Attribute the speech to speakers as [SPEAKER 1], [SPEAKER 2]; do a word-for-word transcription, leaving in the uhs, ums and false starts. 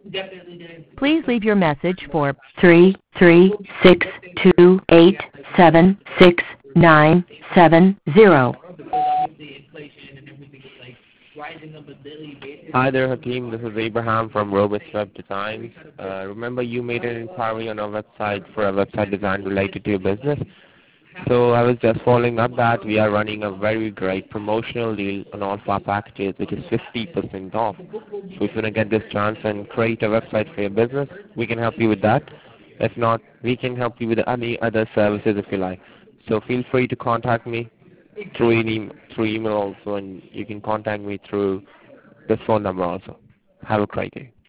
[SPEAKER 1] Please leave your message for three three six two eight seven six nine seven zero.
[SPEAKER 2] Hi there, Hakeem. This is Abraham from Robust Web Designs. Uh, remember you made an inquiry on our website for a website design related to your business. So I was just following up that we are running a very great promotional deal on all of our packages, which is fifty percent off. So if you want to get this chance and create a website for your business, we can help you with that. If not, we can help you with any other services if you like. So feel free to contact me through, an e- through email also, and you can contact me through this phone number also. Have a great day.